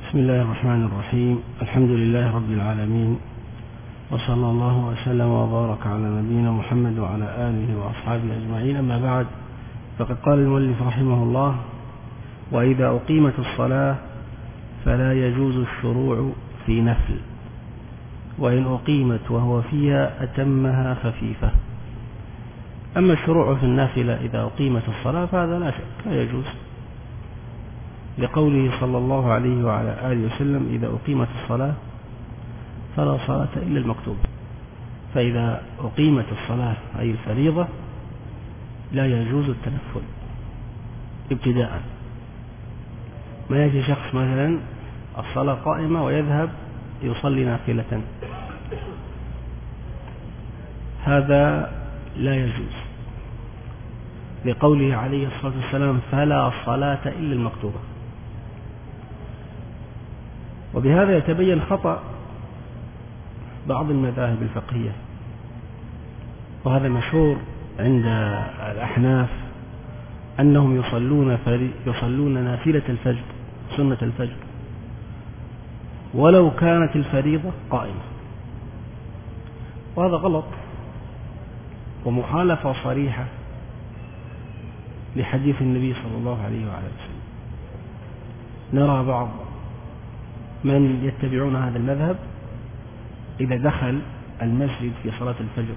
بسم الله الرحمن الرحيم. الحمد لله رب العالمين، وصلى الله وسلم وبارك على نبينا محمد وعلى آله وأصحابه أجمعين. أما بعد، فقد قال المؤلف رحمه الله: وإذا أقيمت الصلاة فلا يجوز الشروع في نفل، وإن أقيمت وهو فيها أتمها خفيفة. أما الشروع في النافلة إذا أقيمت الصلاة فهذا لا شك لا يجوز، لقوله صلى الله عليه وعلى آله وسلم: إذا أقيمت الصلاة فلا صلاة إلا المكتوبة. فإذا أقيمت الصلاة أي الفريضة لا يجوز التنفل ابتداء. ما يجي شخص مثلا الصلاة قائمة ويذهب يصلي نافلة، هذا لا يجوز، لقوله عليه الصلاة والسلام: فلا صلاة إلا المكتوبة. وبهذا يتبين خطأ بعض المذاهب الفقهية، وهذا مشهور عند الأحناف أنهم يصلون نافلة الفجر، سنة الفجر، ولو كانت الفريضة قائمة، وهذا غلط ومخالفة صريحة لحديث النبي صلى الله عليه وعلى وسلم. نرى بعض من يتبعون هذا المذهب إذا دخل المسجد في صلاة الفجر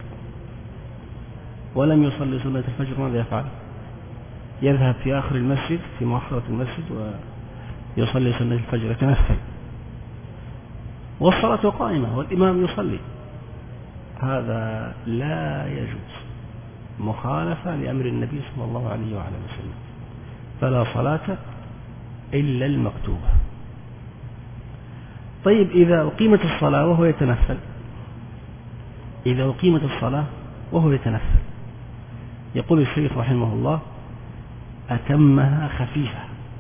ولم يصلي سنة الفجر ماذا يفعل؟ يذهب في آخر المسجد، في مؤخرة المسجد، ويصلي سنة الفجر، يتنفل والصلاة قائمة والإمام يصلي. هذا لا يجوز، مخالفة لأمر النبي صلى الله عليه وعلى وسلم: فلا صلاة إلا المكتوبة. طيب، إذا أقيمت الصلاة وهو يتنفل، إذا أقيمت الصلاة وهو يتنفل، يقول الشيخ رحمه الله: أتمها خفيفة،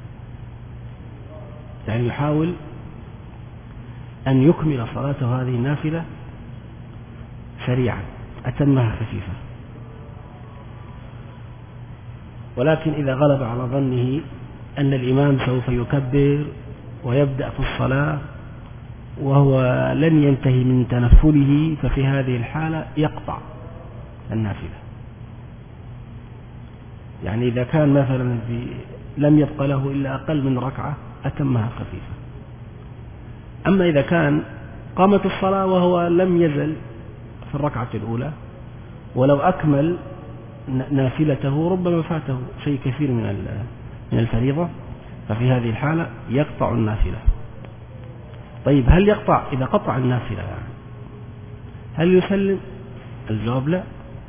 يعني يحاول أن يكمل صلاته هذه النافلة سريعا، أتمها خفيفة. ولكن إذا غلب على ظنه أن الإمام سوف يكبر ويبدأ في الصلاة وهو لن ينتهي من تنفله، ففي هذه الحالة يقطع النافلة. يعني إذا كان مثلا لم يبق له إلا أقل من ركعة أتمها خفيفة. أما إذا كان قامت الصلاة وهو لم يزل في الركعة الأولى، ولو أكمل نافلته ربما فاته شيء كثير من الفريضة، ففي هذه الحالة يقطع النافلة. طيب، هل يقطع إذا قطع النافلة يعني هل يسلم؟ الجواب لا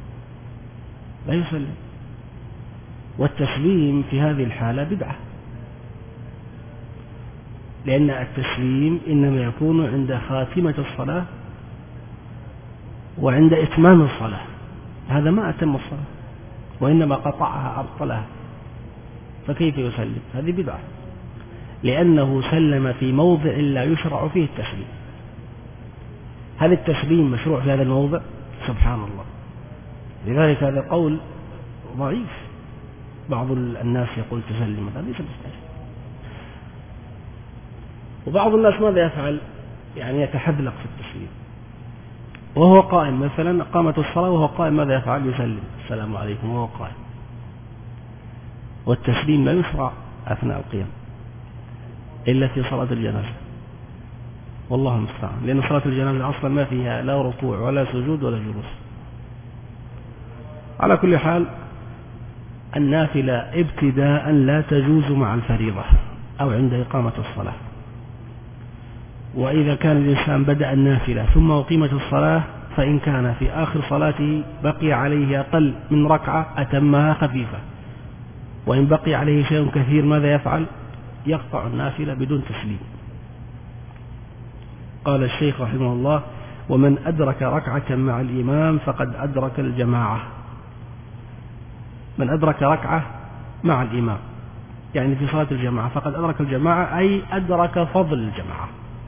يسلم. والتسليم في هذه الحالة بدعة، لأن التسليم إنما يكون عند خاتمة الصلاة وعند إتمام الصلاة، هذا ما أتم الصلاة وإنما قطعها أبطلها، فكيف يسلم؟ هذه بدعة، لأنه سلم في موضع لا يشرع فيه التسليم. هل التسليم مشروع في هذا الموضع؟ سبحان الله. لذلك هذا قول ضعيف. بعض الناس يقول تسلم، هذا ليس مستحيل. وبعض الناس ماذا يفعل؟ يعني يتحذلق في التسليم وهو قائم، مثلا قامت الصلاة وهو قائم، ماذا يفعل؟ يسلم: السلام عليكم، وهو قائم. والتسليم لا يشرع أثناء القيام إلا في صلاة الجنازة، والله المستعان، لأن صلاة الجنازة أصلا ما فيها لا ركوع ولا سجود ولا جلوس. على كل حال، النافلة ابتداء لا تجوز مع الفريضة أو عند إقامة الصلاة. وإذا كان الإنسان بدأ النافلة ثم أقيمت الصلاة، فإن كان في آخر صلاته بقي عليه أقل من ركعة أتمها خفيفة، وإن بقي عليه شيء كثير ماذا يفعل؟ يقطع النافلة بدون تسليم. قال الشيخ رحمه الله: ومن أدرك ركعة مع الإمام فقد أدرك الجماعة. من أدرك ركعة مع الإمام يعني في صلاة الجماعة فقد أدرك الجماعة، أي أدرك فضل الجماعة،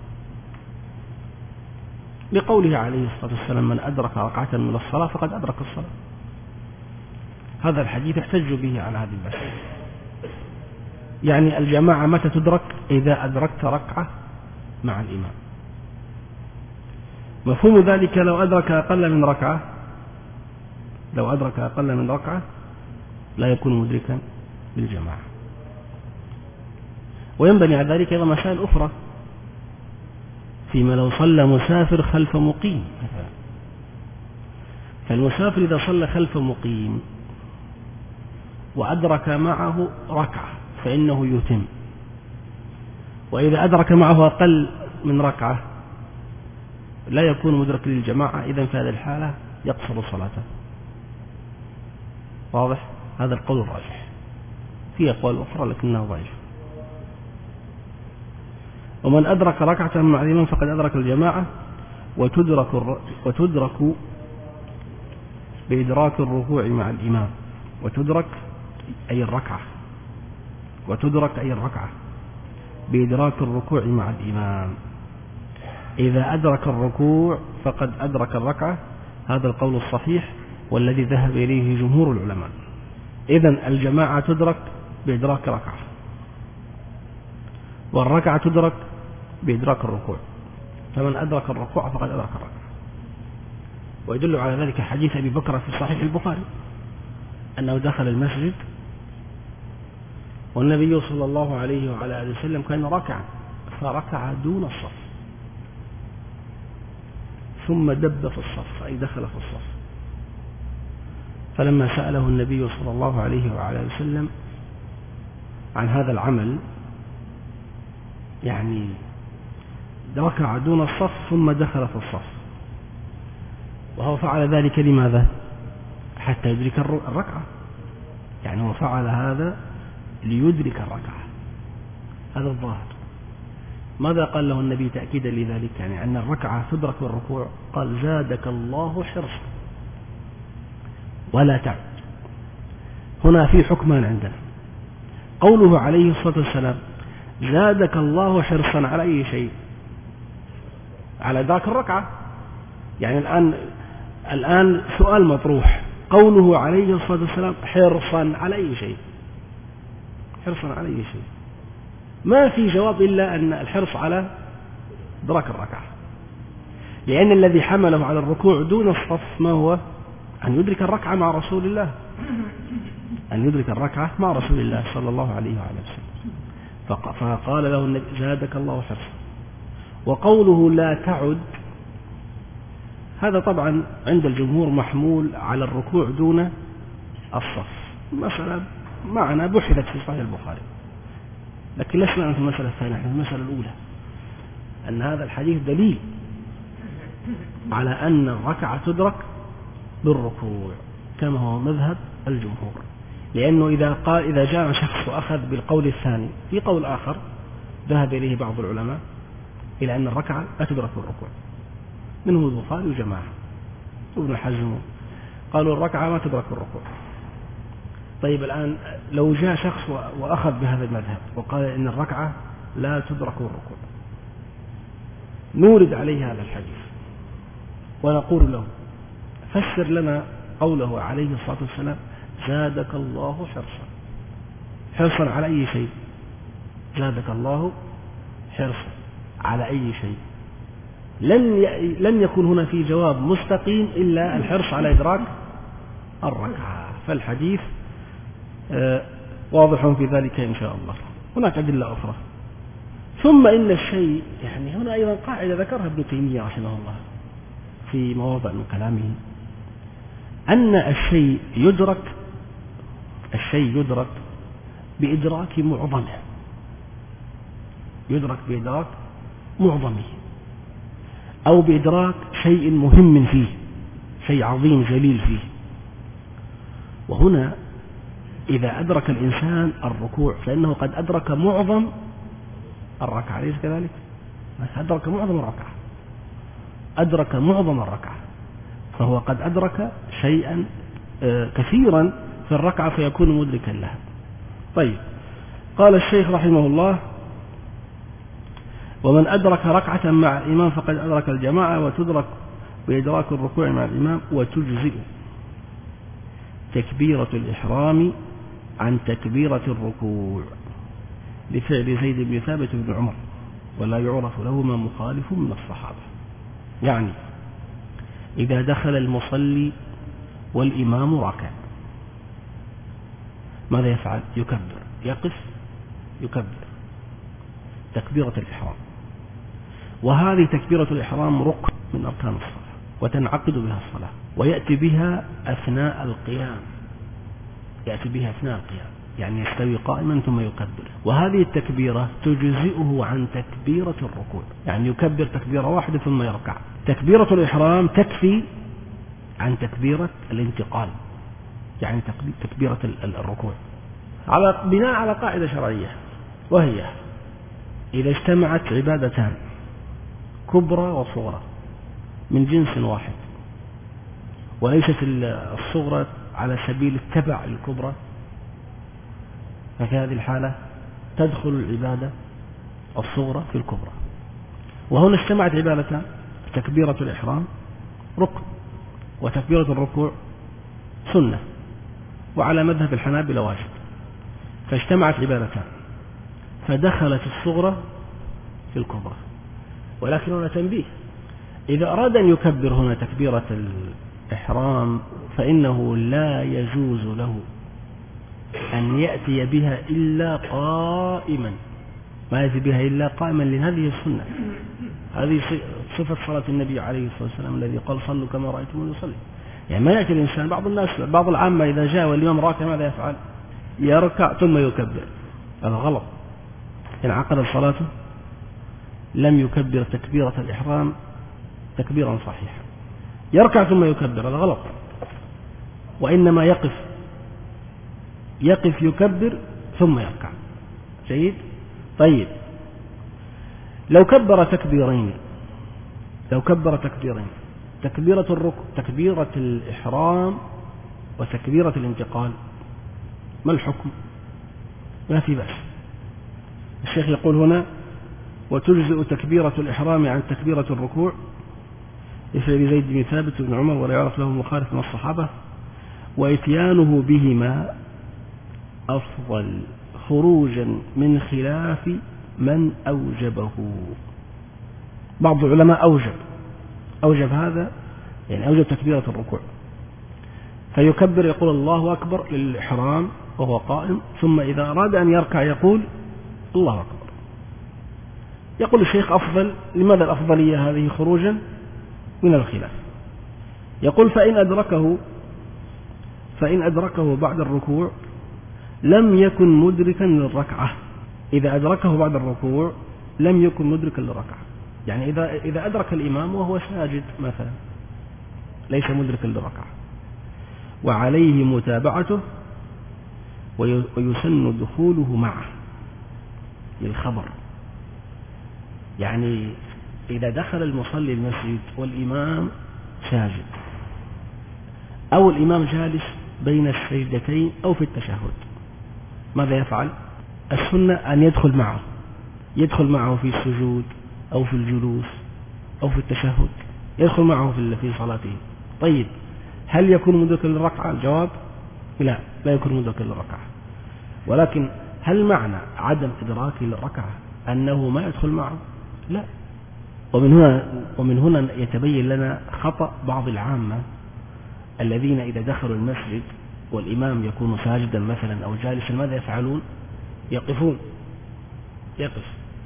لقوله عليه الصلاة والسلام: من أدرك ركعة من الصلاة فقد أدرك الصلاة. هذا الحديث احتج به على هذه المسألة. يعني الجماعة متى تدرك؟ إذا أدركت ركعة مع الإمام. مفهوم ذلك لو أدرك أقل من ركعة لا يكون مدركا للجماعة. وينبني على ذلك أيضا مسائل أخرى فيما لو صلى مسافر خلف مقيم مثلا، فالمسافر إذا صلى خلف مقيم وأدرك معه ركعة فإنه يتم، وإذا أدرك معه أقل من ركعة لا يكون مدرك للجماعة، إذن في هذه الحالة يقصر صلاته. واضح؟ هذا القول الراجح. في أقوال أخرى لكنها ضعيف. ومن أدرك ركعة مع الإمام فقد أدرك الجماعة، وتدرك بإدراك الركوع مع الإمام، وتدرك أي الركعة بإدراك الركوع مع الإمام. إذا أدرك الركوع فقد أدرك الركعة، هذا القول الصحيح والذي ذهب إليه جمهور العلماء. إذن الجماعة تدرك بإدراك ركعة، والركعة تدرك بإدراك الركوع، فمن أدرك الركوع فقد أدرك الركعة. ويدل على ذلك حديث أبي بكر في صحيح البخاري أنه دخل المسجد والنبي صلى الله عليه وعلى آله وسلم كان راكعا فركع دون الصف، ثم دب في الصف أي دخل في الصف. فلما سأله النبي صلى الله عليه وعلى آله وسلم عن هذا العمل، يعني ركع دون الصف ثم دخل في الصف، وهو فعل ذلك لماذا؟ حتى يدرك الركعة، يعني هو فعل هذا ليدرك الركعة، هذا الظاهر. ماذا قال له النبي تأكيدا لذلك؟ يعني أن الركعة تدرك بالركوع، قال زادك الله حرصا ولا تعد. هنا في حكمان عندنا، قوله عليه الصلاة والسلام زادك الله حرصا على أي شيء؟ على إدراك الركعة. يعني الآن سؤال مطروح، قوله عليه الصلاة والسلام حرصا على أي شيء؟ حرصا على أي شيء؟ ما في جواب إلا أن الحرص على إدراك الركعة، لأن الذي حمله على الركوع دون الصف ما هو؟ أن يدرك الركعة مع رسول الله، صلى الله عليه وعلى وسلم. فقال له النبي زادك الله حرصا. وقوله لا تعد، هذا طبعا عند الجمهور محمول على الركوع دون الصف، مسألة معنا بحثت في صحيح البخاري، لكن لسنا في المسألة الثانية، في المسألة الأولى، أن هذا الحديث دليل على أن الركعة تدرك بالركوع كما هو مذهب الجمهور. لأنه إذا جاء شخص وأخذ بالقول الثاني، في قول آخر ذهب إليه بعض العلماء إلى أن الركعة لا تدرك بالركوع، منهم البخاري وجماعة وابن حزم قالوا الركعة ما تدرك بالركوع. طيب الآن لو جاء شخص وأخذ بهذا المذهب وقال إن الركعة لا تدرك بالركوع، نورد عليه هذا الحديث ونقول له فسر لنا قوله عليه الصلاة والسلام زادك الله حرصا على أي شيء؟ زادك الله حرصا على أي شيء؟ لن يكون هنا في جواب مستقيم إلا الحرص على إدراك الركعة. فالحديث واضح في ذلك إن شاء الله. هناك أدلة أخرى. ثم إن الشيء، يعني هنا أيضا قاعدة ذكرها ابن تيمية رحمه الله في مواضع من كلامه، أن الشيء يدرك بإدراك معظمه، أو بإدراك شيء مهم فيه، شيء عظيم جليل فيه. وهنا إذا أدرك الإنسان الركوع فإنه قد أدرك معظم الركعة، ليس كذلك؟ أدرك معظم الركعة، فهو قد أدرك شيئا كثيرا في الركعة فيكون مدركا لها. طيب، قال الشيخ رحمه الله ومن أدرك ركعة مع الإمام فقد أدرك الجماعة، وتدرك بإدراك الركوع مع الإمام، وتجزئ تكبيرة الإحرام عن تكبيرة الركوع. لفعل زيد بن ثابت بن عمر ولا يعرف لهما مخالف من الصحابة. يعني إذا دخل المصلي والإمام ركع ماذا يفعل؟ يكبر، يقف يكبر تكبيرة الإحرام، وهذه تكبيرة الإحرام ركن من أركان الصلاة وتنعقد بها الصلاة، ويأتي بها أثناء القيام، يعني يستوي قائما ثم يكبر، وهذه التكبيرة تجزئه عن تكبيرة الركوع، يعني يكبر تكبيرة واحدة ثم يركع. تكبيرة الإحرام تكفي عن تكبيرة الانتقال، يعني تكبيرة الركوع، على بناء على قاعدة شرعية، وهي إذا اجتمعت عبادتان كبرى وصغرى من جنس واحد، وليست الصغرى على سبيل التبع للكبرى، ففي هذه الحالة تدخل العبادة الصغرى في الكبرى. وهنا اجتمعت عبادتان، تكبيرة الإحرام ركن وتكبيرة الركوع سنة، وعلى مذهب الحنابلة واجب، فاجتمعت عبادتان فدخلت الصغرى في الكبرى. ولكن هنا تنبيه، إذا أراد أن يكبر هنا تكبيرة الإحرام فإنه لا يجوز له أن يأتي بها إلا قائما، ما يأتي بها إلا قائما، لأن هذه السنة، هذه صفة صلاة النبي عليه الصلاة والسلام الذي قال صلوا كما رأيتموني يصلي. يعني ما يأتي الإنسان، بعض الناس بعض العامة إذا جاء والإمام راكع ماذا يفعل؟ يركع ثم يكبر، هذا غلط، إن عقد صلاته لم يكبر تكبيرة الإحرام تكبيرا صحيحا، يركع ثم يكبر، هذا غلط، وإنما يقف يكبر ثم يركع. جيد؟ طيب، لو كبر تكبيرين، تكبيرة الركوع، تكبيرة الإحرام وتكبيرة الانتقال، ما الحكم؟ ما في بأس. الشيخ يقول هنا وتجزئ تكبيرة الإحرام عن تكبيرة الركوع لفعل زيد بن ثابت بن عمر ولا يعرف له مخالف من الصحابة، وإتيانه بهما أفضل خروجا من خلاف من أوجبه. بعض العلماء أوجب هذا، يعني أوجب تكبيرة الركوع، فيكبر يقول الله أكبر للإحرام وهو قائم، ثم إذا أراد أن يركع يقول الله أكبر. يقول الشيخ أفضل، لماذا الأفضلية هذه خروجا من الخلاف؟ يقول فإن أدركه بعد الركوع لم يكن مدركا للركعة. إذا أدركه بعد الركوع لم يكن مدركا للركعة، يعني إذا أدرك الإمام وهو ساجد مثلا ليس مدركا للركعة، وعليه متابعته ويسن دخوله معه للخبر. يعني إذا دخل المصلي المسجد والإمام ساجد أو الإمام جالس بين السجدتين أو في التشهد، ماذا يفعل؟ السنة أن يدخل معه في السجود أو في الجلوس أو في التشهد، يدخل معه في صلاته. طيب، هل يكون مدركا للركعة؟ الجواب لا يكون مدركا للركعة. ولكن هل معنى عدم إدراكه للركعة أنه ما يدخل معه؟ لا. ومن هنا يتبين لنا خطأ بعض العامة الذين إذا دخلوا المسجد والإمام يكون ساجدا مثلا أو جالسا ماذا يفعلون؟ يقف.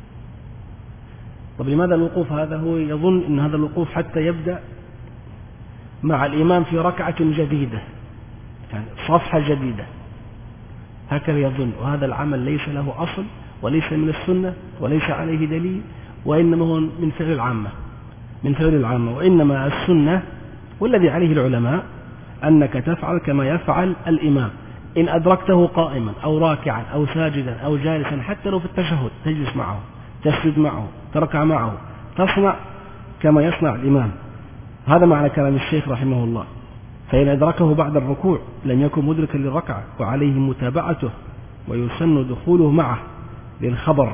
طب لماذا الوقوف هذا؟ هو يظن أن هذا الوقوف حتى يبدأ مع الإمام في ركعة جديدة، يعني صفحة جديدة، هكذا يظن، وهذا العمل ليس له أصل وليس من السنة وليس عليه دليل، وإنما هو من فعل العامة. وإنما السنة والذي عليه العلماء أنك تفعل كما يفعل الإمام، إن أدركته قائما أو راكعا أو ساجدا أو جالسا، حتى لو في التشهد تجلس معه، تسجد معه، تركع معه، تصنع كما يصنع الإمام. هذا معنى كلام الشيخ رحمه الله. فإن أدركه بعد الركوع لم يكن مدركا للركعة، وعليه متابعته ويسن دخوله معه للخبر.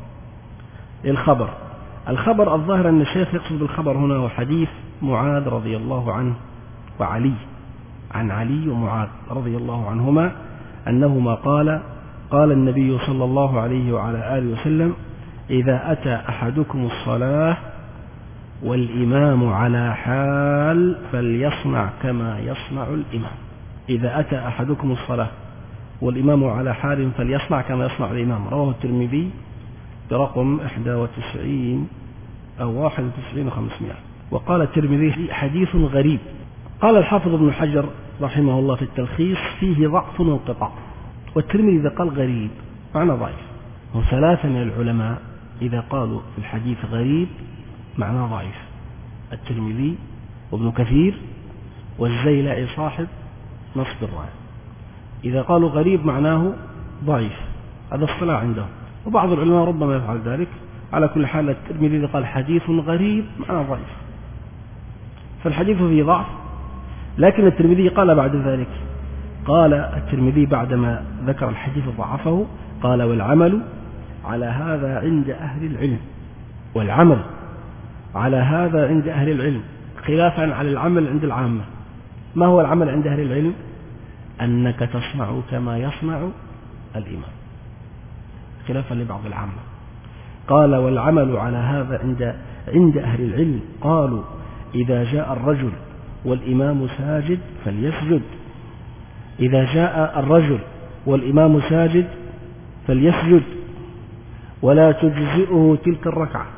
الخبر الظاهر أن الشيخ يقصد بالخبر هنا هو حديث معاذ رضي الله عنه وعلي، عن علي ومعاذ رضي الله عنهما أنهما قال قال النبي صلى الله عليه وعلى آله وسلم: إذا أتى أحدكم الصلاة والإمام على حال فليصنع كما يصنع الإمام. إذا أتى أحدكم الصلاة والإمام على حال فليصنع كما يصنع الإمام. رواه الترمذي برقم 91 أو 91 و500. وقال الترمذي: حديث غريب. قال الحافظ ابن حجر رحمه الله في التلخيص: فيه ضعف وانقطاع. والترمذي إذا قال غريب معنى ضعيف. وثلاثة من العلماء إذا قالوا في الحديث غريب معناه ضعيف: الترمذي وابن كثير والزيلعي صاحب نصب الراية. إذا قالوا غريب معناه ضعيف، هذا اصطلاح عندهم، وبعض العلماء ربما يفعل ذلك. على كل حال الترمذي إذا قال حديث غريب معناه ضعيف، فالحديث فيه ضعف. لكن الترمذي قال بعد ذلك، قال الترمذي بعدما ذكر الحديث ضعفه قال: والعمل على هذا عند أهل العلم. والعمل على هذا عند أهل العلم خلافا على العمل عند العامة. ما هو العمل عند أهل العلم؟ أنك تصنع كما يصنع الإمام، خلافا لبعض العامة. قال: والعمل على هذا عند أهل العلم قالوا: إذا جاء الرجل والإمام ساجد فليسجد. إذا جاء الرجل والإمام ساجد فليسجد ولا تجزئه تلك الركعة.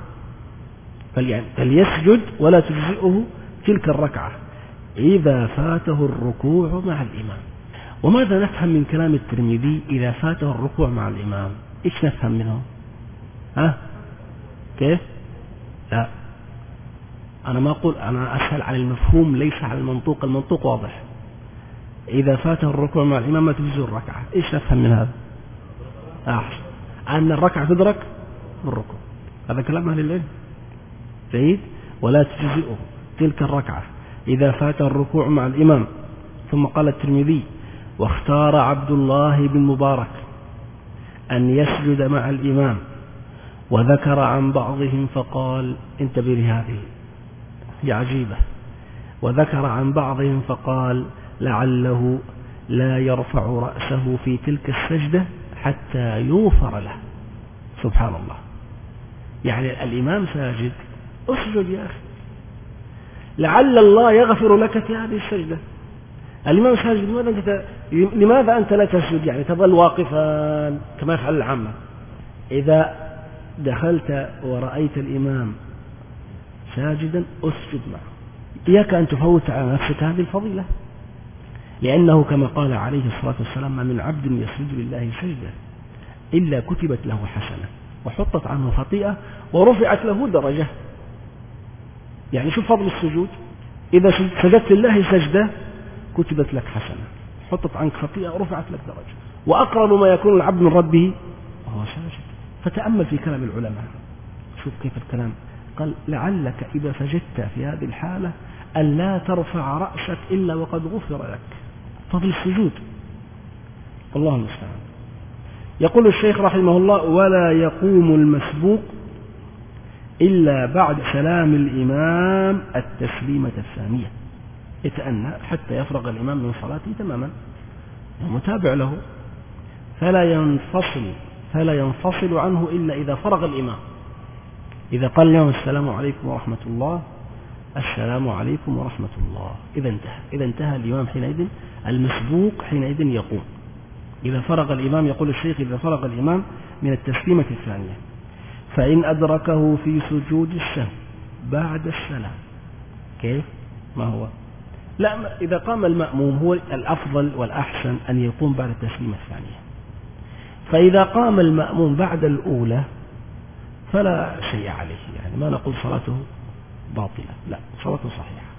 فليسجد ولا تجزئه تلك الركعة إذا فاته الركوع مع الإمام. وماذا نفهم من كلام الترمذي إذا فاته الركوع مع الإمام؟ إيش نفهم منه؟ كيف؟ لا، أنا ما أقول، أنا أسأل عن المفهوم ليس عن المنطوق. المنطوق واضح: إذا فاته الركوع مع الإمام ما تجزئ الركعة. إيش نفهم من هذا؟ أحسن، أن الركعة تدرك بالركوع. هذا كلام أهل العلم جيد. ولا تجزئه تلك الركعة إذا فات الركوع مع الإمام. ثم قال الترمذي: واختار عبد الله بن مبارك أن يسجد مع الإمام، وذكر عن بعضهم فقال، انتبه لهذه هي عجيبة، وذكر عن بعضهم فقال: لعله لا يرفع رأسه في تلك السجدة حتى يغفر له. سبحان الله، يعني الإمام ساجد، اسجد يا أخي، لعل الله يغفر لك في هذه السجدة. الإمام ساجد، لماذا أنت لا تسجد؟ يعني تظل واقفا كما يفعل العامة. إذا دخلت ورأيت الإمام ساجدا اسجد معه. إياك أن تفوت على نفسك هذه الفضيلة، لأنه كما قال عليه الصلاة والسلام: ما من عبد يسجد لله سجدة إلا كتبت له حسنة وحطت عنه خطيئة ورفعت له درجة. يعني شوف فضل السجود، إذا سجدت لله سجدة كتبت لك حسنة، حطت عنك خطيئة ورفعت لك درجة، وأقرب ما يكون العبد من ربه وهو ساجد. فتأمل في كلام العلماء، شوف كيف الكلام. قال: لعلك إذا سجدت في هذه الحالة أن لا ترفع رأسك إلا وقد غفر لك. فضل السجود، الله المستعان. يقول الشيخ رحمه الله: ولا يقوم المسبوق إلا بعد سلام الإمام التسليمة الثانية. يتأنى حتى يفرغ الإمام من صلاته تماما، متابع له، فلا ينفصل عنه إلا إذا فرغ الإمام. إذا قال لهم: السلام عليكم ورحمة الله، السلام عليكم ورحمة الله، إذا انتهى الإمام حينئذ، المسبوق حينئذ يقوم. إذا فرغ الإمام، يقول الشيخ: إذا فرغ الإمام من التسليمة الثانية. فإن أدركه في سجود السهو بعد السلام. كيف؟ ما هو؟ لا، إذا قام المأموم هو الأفضل والأحسن أن يقوم بعد التسليمة الثانية. فإذا قام المأموم بعد الأولى فلا شيء عليه، يعني ما نقول صلاته باطلة، لا، صلاته صحيحة،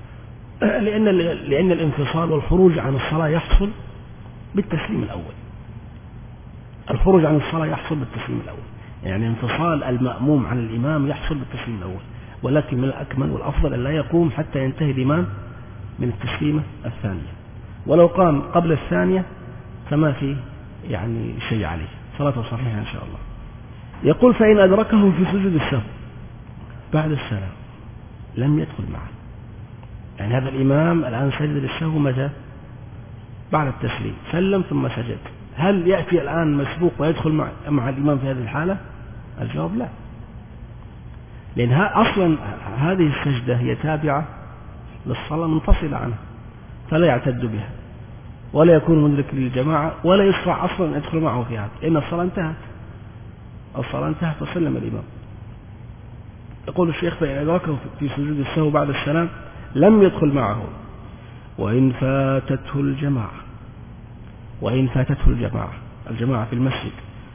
لأن الانفصال والخروج عن الصلاة يحصل بالتسليم الأول. الخروج عن الصلاة يحصل بالتسليم الأول، يعني انفصال المأموم عن الإمام يحصل بالتسليم الأول. ولكن من الأكمل والأفضل أن لا يقوم حتى ينتهي الإمام من التسليمة الثانية. ولو قام قبل الثانية فما في يعني شيء عليه، صلاته صحيحة إن شاء الله. يقول: فإن أدركه في سجود السهو بعد السلام لم يدخل معه. يعني هذا الإمام الآن سجد للسهو متى؟ بعد التسليم، سلم ثم سجد. هل يأتي الآن مسبوق ويدخل مع الإمام في هذه الحالة؟ الجواب لا، لأن أصلا هذه السجدة هي تابعة للصلاة منفصلة عنها، فلا يعتد بها ولا يكون مدرك للجماعة ولا يشرع أصلا أن يدخل معه في هذا، لأن الصلاة انتهت وسلم الإمام. يقول الشيخ: فإن أدركه في سجود السهو بعد السلام لم يدخل معه وإن فاتته الجماعة في المسجد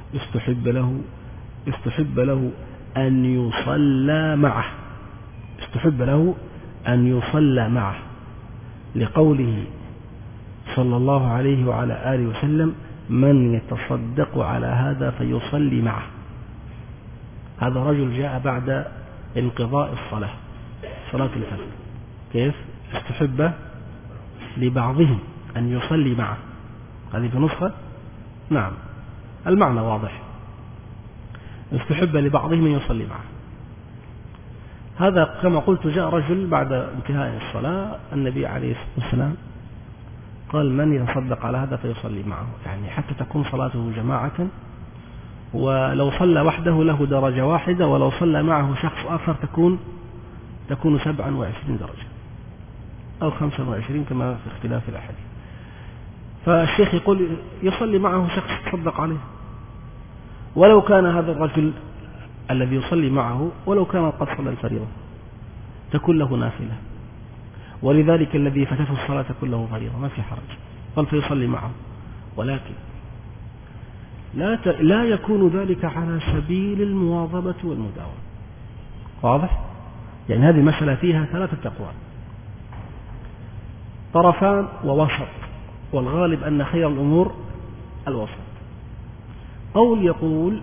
استحب له أن يصلى معه لقوله صلى الله عليه وعلى آله وسلم: من يتصدق على هذا فيصلي معه. هذا رجل جاء بعد انقضاء صلاة الفجر، كيف استحب لبعضهم أن يصلي معه؟ هذه في نسخة، نعم المعنى واضح، استحب لبعضهم أن يصلي معه. هذا كما قلت جاء رجل بعد انتهاء الصلاة، النبي عليه الصلاة والسلام قال: من يتصدق على هذا فيصلي معه، يعني حتى تكون صلاته جماعة، ولو صلى وحده له درجة واحدة، ولو صلى معه شخص آخر تكون 27 درجة أو 25 كما في اختلاف الأحاديث. فالشيخ يقول يصلي معه شخص تصدق عليه، ولو كان هذا الرجل الذي يصلي معه ولو كان قد صلى الفريضة تكون له نافلة، ولذلك الذي فاتته الصلاة تكون له فريضة، ما في حرج، قال فيصلي معه، ولكن لا يكون ذلك على سبيل المواظبة والمداومة. واضح؟ يعني هذه المسألة فيها 3 أقوال: طرفان ووسط، والغالب أن خير الأمور الوسط. قول يقول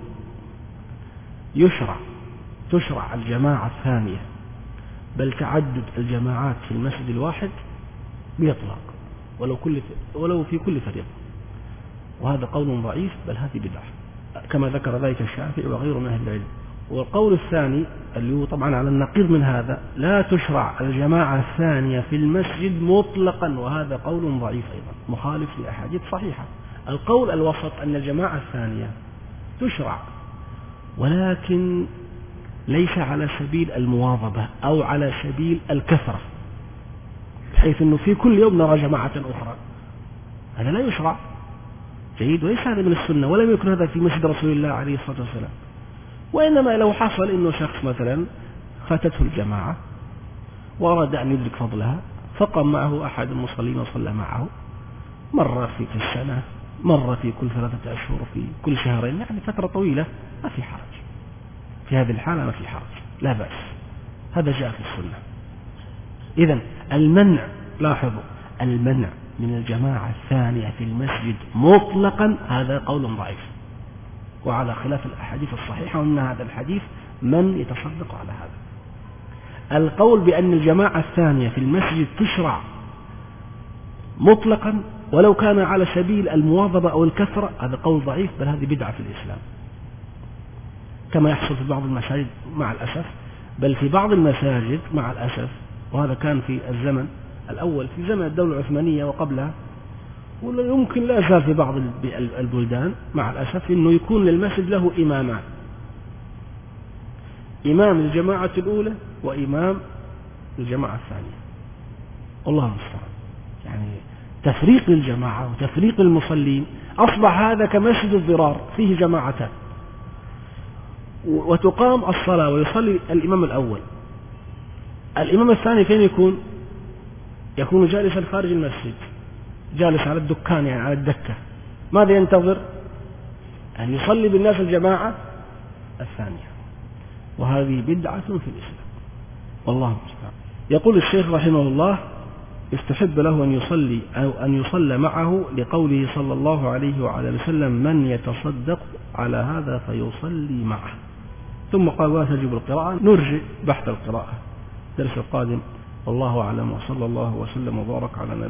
تشرع الجماعة الثانية، بل تعدد الجماعات في المسجد الواحد بإطلاق ولو في كل فريضة، وهذا قول ضعيف، بل هذه بدعة كما ذكر ذلك الشافعي وغيره من أهل العلم. والقول الثاني اللي هو طبعا على النقيض من هذا: لا تشرع الجماعة الثانية في المسجد مطلقا، وهذا قول ضعيف أيضا مخالف لأحاديث صحيحة. القول الوسط أن الجماعة الثانية تشرع، ولكن ليس على سبيل المواظبة أو على سبيل الكثرة، بحيث أنه في كل يوم نرى جماعة أخرى، هذا لا يشرع، جيد، وليس هذا من السنة، ولم يكن هذا في مسجد رسول الله عليه الصلاة والسلام. وإنما لو حصل أنه شخص مثلا فاتته الجماعة وأراد أن يدرك فضلها، فقام معه أحد المصلين وصلى معه مرة في السنة، مرة في كل 3 أشهر، في كل شهرين، يعني فترة طويلة، ما في حرج، في هذه الحالة ما في حرج، لا بأس، هذا جاء في السنة. إذن المنع، لاحظوا، المنع من الجماعة الثانية في المسجد مطلقا هذا قول ضعيف، وعلى خلاف الأحاديث الصحيحة، ومن هذا الحديث من يتصدق على هذا. القول بأن الجماعة الثانية في المسجد تشرع مطلقا ولو كان على سبيل المواظبة أو الكثرة، هذا قول ضعيف، بل هذه بدعة في الإسلام، كما يحصل في بعض المساجد مع الأسف، بل في بعض المساجد مع الأسف، وهذا كان في الزمن الأول في زمن الدولة العثمانية وقبلها، ويمكن لا زال في بعض البلدان مع الأسف، إنه يكون للمسجد له إمامان، إمام للجماعة الأولى وإمام للجماعة الثانية، والله المستعان. يعني تفريق للجماعة وتفريق للمصلين، أصبح هذا كمسجد الضرار فيه جماعتان، وتقام الصلاة ويصلي الإمام الأول، الإمام الثاني فين يكون جالسا خارج المسجد، جالس على الدكان، يعني على الدكة، ماذا ينتظر؟ أن يصلي بالناس الجماعة الثانية، وهذه بدعة في الإسلام، والله المستعان. يقول الشيخ رحمه الله: استحب له أن يصلي أو أن يصلى معه لقوله صلى الله عليه وعلى وسلم: من يتصدق على هذا فيصلي معه. ثم قال: لا تجب القراءة. نرجع بحث القراءة الدرس القادم، والله أعلم، وصلى الله وسلم وبارك على نبينا